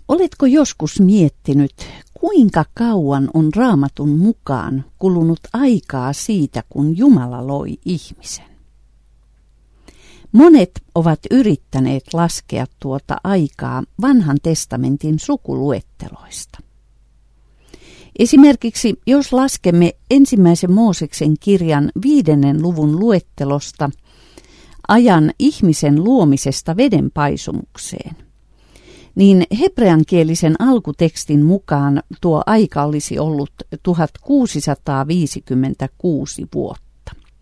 Oletko joskus miettinyt, kuinka kauan on Raamatun mukaan kulunut aikaa siitä, kun Jumala loi ihmisen? Monet ovat yrittäneet laskea tuota aikaa Vanhan testamentin sukuluetteloista. Esimerkiksi jos laskemme 1. Mooseksen kirjan 5. luvun luettelosta ajan ihmisen luomisesta vedenpaisumukseen, niin hebreankielisen alkutekstin mukaan tuo aika olisi ollut 1656 vuotta.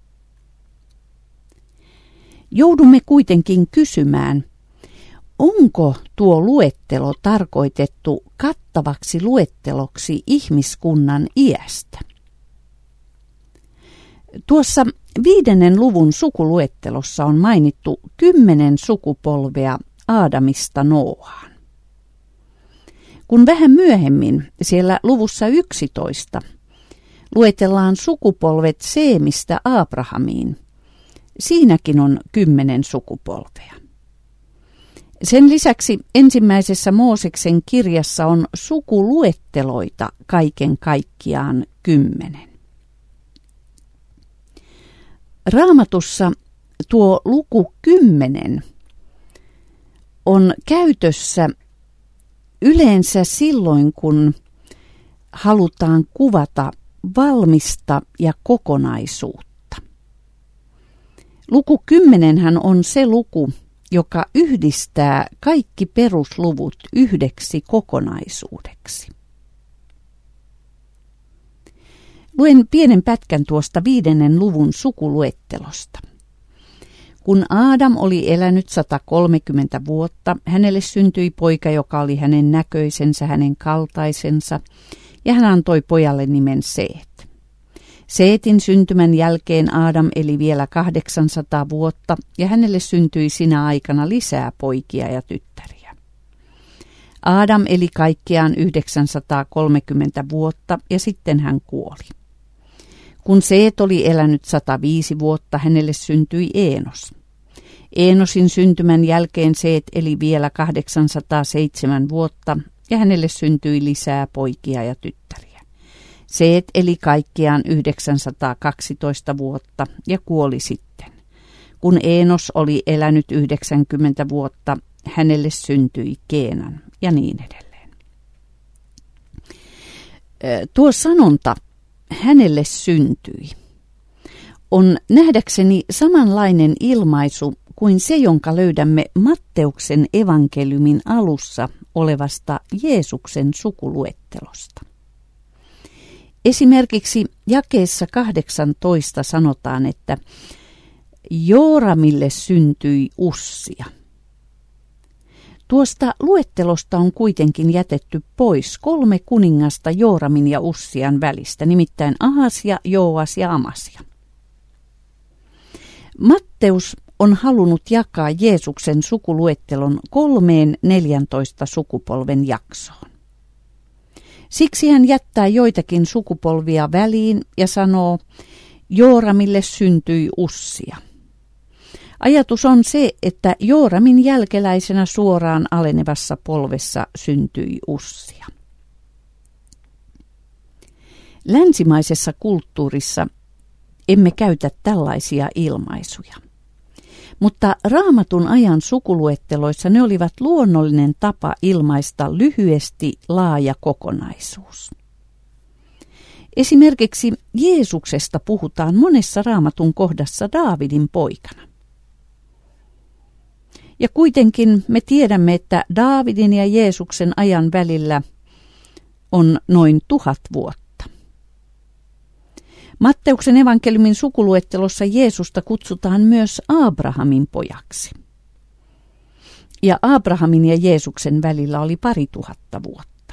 Joudumme kuitenkin kysymään, onko tuo luettelo tarkoitettu kattavaksi luetteloksi ihmiskunnan iästä? Tuossa 5. luvun sukuluettelossa on mainittu 10 sukupolvea Aadamista Nooaan. Kun vähän myöhemmin siellä luvussa 11 luetellaan sukupolvet Seemistä Abrahamiin, siinäkin on 10 sukupolvea. Sen lisäksi 1. Mooseksen kirjassa on sukuluetteloita kaiken kaikkiaan 10. Raamatussa tuo luku 10 on käytössä yleensä silloin, kun halutaan kuvata valmista ja kokonaisuutta. Luku 10 on se luku, joka yhdistää kaikki perusluvut yhdeksi kokonaisuudeksi. Luen pienen pätkän tuosta 5. luvun sukuluettelosta. Kun Aadam oli elänyt 130 vuotta, hänelle syntyi poika, joka oli hänen näköisensä, hänen kaltaisensa, ja hän antoi pojalle nimen Seet. Seetin syntymän jälkeen Aadam eli vielä 800 vuotta, ja hänelle syntyi sinä aikana lisää poikia ja tyttäriä. Aadam eli kaikkiaan 930 vuotta, ja sitten hän kuoli. Kun Seet oli elänyt 105 vuotta, hänelle syntyi Eenos. Eenosin syntymän jälkeen Seet eli vielä 807 vuotta, ja hänelle syntyi lisää poikia ja tyttäriä. Seet eli kaikkiaan 912 vuotta ja kuoli sitten. Kun Eenos oli elänyt 90 vuotta, hänelle syntyi Keenan ja niin edelleen. Tuo sanonta, hänelle syntyi, on nähdäkseni samanlainen ilmaisu kuin se, jonka löydämme Matteuksen evankeliumin alussa olevasta Jeesuksen sukuluettelosta. Esimerkiksi jakeessa 18 sanotaan, että Jooramille syntyi Ussia. Tuosta luettelosta on kuitenkin jätetty pois 3 kuningasta Jooramin ja Ussian välistä, nimittäin Ahasia, Jooas ja Amasia. Matteus on halunnut jakaa Jeesuksen sukuluettelon 14 sukupolven jaksoon. Siksi hän jättää joitakin sukupolvia väliin ja sanoo, Jooramille syntyi Ussia. Ajatus on se, että Jooramin jälkeläisenä suoraan alenevassa polvessa syntyi Ussia. Länsimaisessa kulttuurissa emme käytä tällaisia ilmaisuja. Mutta Raamatun ajan sukuluetteloissa ne olivat luonnollinen tapa ilmaista lyhyesti laaja kokonaisuus. Esimerkiksi Jeesuksesta puhutaan monessa Raamatun kohdassa Daavidin poikana. Ja kuitenkin me tiedämme, että Daavidin ja Jeesuksen ajan välillä on noin 1000 vuotta. Matteuksen evankeliumin sukuluettelossa Jeesusta kutsutaan myös Abrahamin pojaksi. Ja Abrahamin ja Jeesuksen välillä oli 2000 vuotta.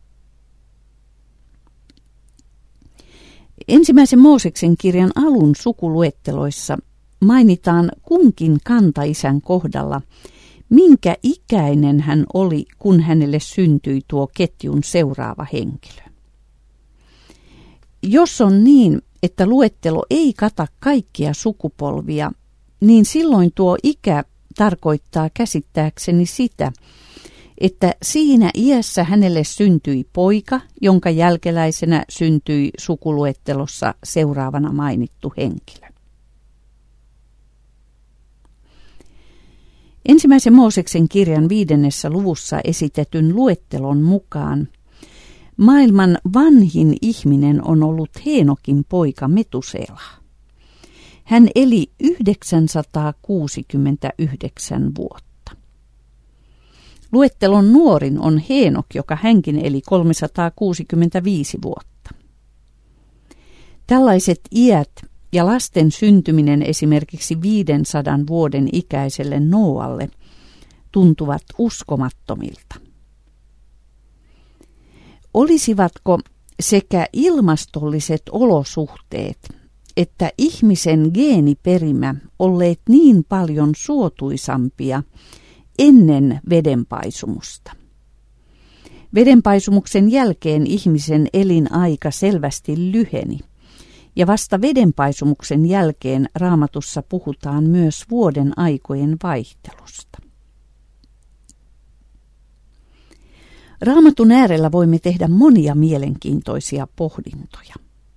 1. Mooseksen kirjan alun sukuluetteloissa mainitaan kunkin kantaisän kohdalla, minkä ikäinen hän oli, kun hänelle syntyi tuo ketjun seuraava henkilö. Jos on niin, että luettelo ei kata kaikkia sukupolvia, niin silloin tuo ikä tarkoittaa käsittääkseni sitä, että siinä iässä hänelle syntyi poika, jonka jälkeläisenä syntyi sukuluettelossa seuraavana mainittu henkilö. Ensimmäisen Mooseksen kirjan 5. luvussa esitetyn luettelon mukaan maailman vanhin ihminen on ollut Heenokin poika Metusela. Hän eli 969 vuotta. Luettelon nuorin on Heenok, joka hänkin eli 365 vuotta. Tällaiset iät ja lasten syntyminen esimerkiksi 500 vuoden ikäiselle Nooalle tuntuvat uskomattomilta. Olisivatko sekä ilmastolliset olosuhteet että ihmisen geeniperimä olleet niin paljon suotuisampia ennen vedenpaisumusta? Vedenpaisumuksen jälkeen ihmisen elinaika selvästi lyheni, ja vasta vedenpaisumuksen jälkeen Raamatussa puhutaan myös vuoden aikojen vaihtelusta. Raamatun äärellä voimme tehdä monia mielenkiintoisia pohdintoja.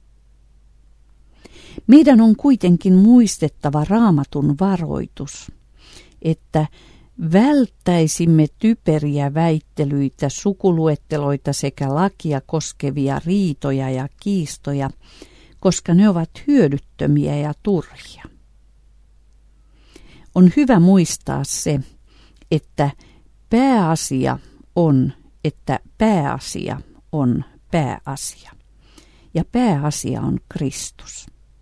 Meidän on kuitenkin muistettava Raamatun varoitus, että välttäisimme typeriä väittelyitä, sukuluetteloita sekä lakia koskevia riitoja ja kiistoja, koska ne ovat hyödyttömiä ja turhia. On hyvä muistaa se, että pääasia on pääasia. Ja pääasia on Kristus.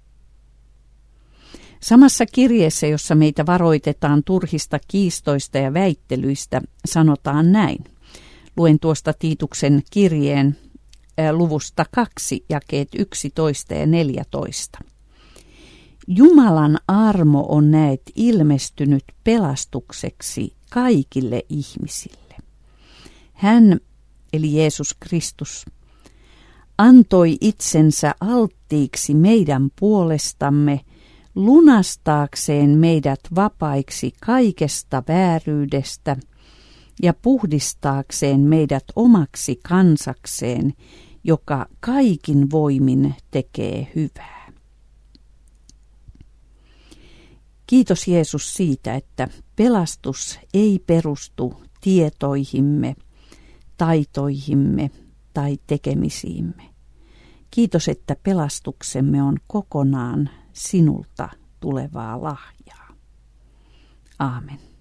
Samassa kirjeessä, jossa meitä varoitetaan turhista kiistoista ja väittelyistä, sanotaan näin. Luen tuosta Tiituksen kirjeen luvusta 2, jakeet 11 ja 14. Jumalan armo on näet ilmestynyt pelastukseksi kaikille ihmisille. Hän, eli Jeesus Kristus, antoi itsensä alttiiksi meidän puolestamme, lunastaakseen meidät vapaiksi kaikesta vääryydestä ja puhdistaakseen meidät omaksi kansakseen, joka kaikin voimin tekee hyvää. Kiitos Jeesus siitä, että pelastus ei perustu tietoihimme, taitoihimme tai tekemisiimme. Kiitos, että pelastuksemme on kokonaan sinulta tulevaa lahjaa. Aamen.